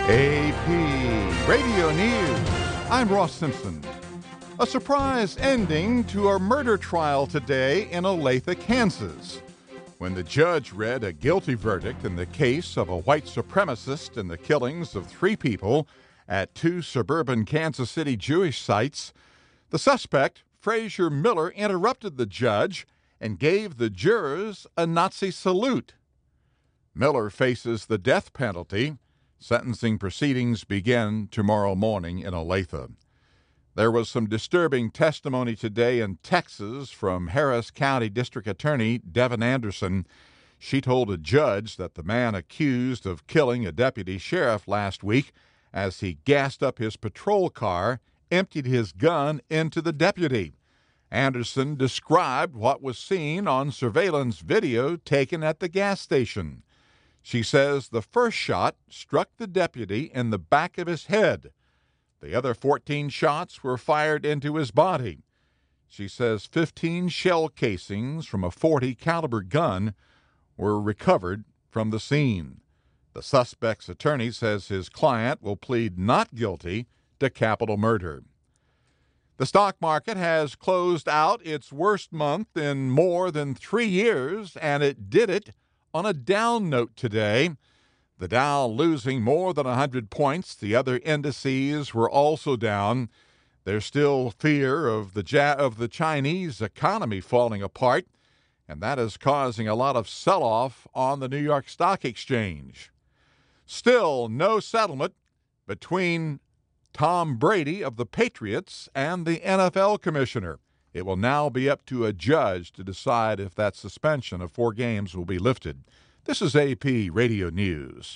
AP Radio News. I'm Ross Simpson. A surprise ending to a murder trial today in Olathe, Kansas, when the judge read a guilty verdict in the case of a white supremacist in the killings of 3 people at 2 suburban Kansas City Jewish sites. The suspect, Frazier Miller, interrupted the judge and gave the jurors a Nazi salute. Miller faces the death penalty. Sentencing proceedings begin tomorrow morning in Olathe. There was some disturbing testimony today in Texas from Harris County District Attorney Devin Anderson. She told a judge that the man accused of killing a deputy sheriff last week, as he gassed up his patrol car, emptied his gun into the deputy. Anderson described what was seen on surveillance video taken at the gas station. She says the first shot struck the deputy in the back of his head. The other 14 shots were fired into his body. She says 15 shell casings from a .40 caliber gun were recovered from the scene. The suspect's attorney says his client will plead not guilty to capital murder. The stock market has closed out its worst month in more than 3 years, and it did it on a down note today. The Dow losing more than 100 points. The other indices were also down. There's still fear of the Chinese economy falling apart, and that is causing a lot of sell-off on the New York Stock Exchange. Still no settlement between Tom Brady of the Patriots and the NFL commissioner. It will now be up to a judge to decide if that suspension of 4 games will be lifted. This is AP Radio News.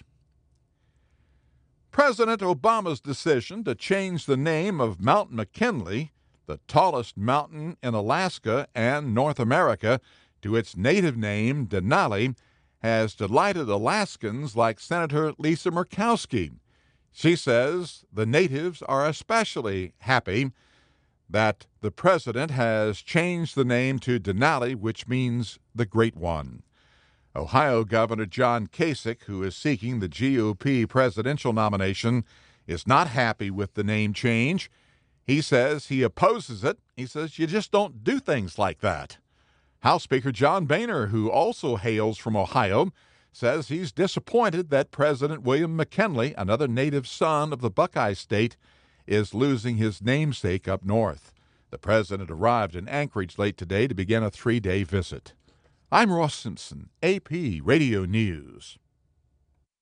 President Obama's decision to change the name of Mount McKinley, the tallest mountain in Alaska and North America, to its native name, Denali, has delighted Alaskans like Senator Lisa Murkowski. She says the natives are especially happy that the president has changed the name to Denali, which means the Great One. Ohio Governor John Kasich, who is seeking the GOP presidential nomination, is not happy with the name change. He says he opposes it. He says you just don't do things like that. House Speaker John Boehner, who also hails from Ohio, says he's disappointed that President William McKinley, another native son of the Buckeye State, is losing his namesake up north. The president arrived in Anchorage late today to begin a 3-day visit. I'm Ross Simpson, AP Radio News.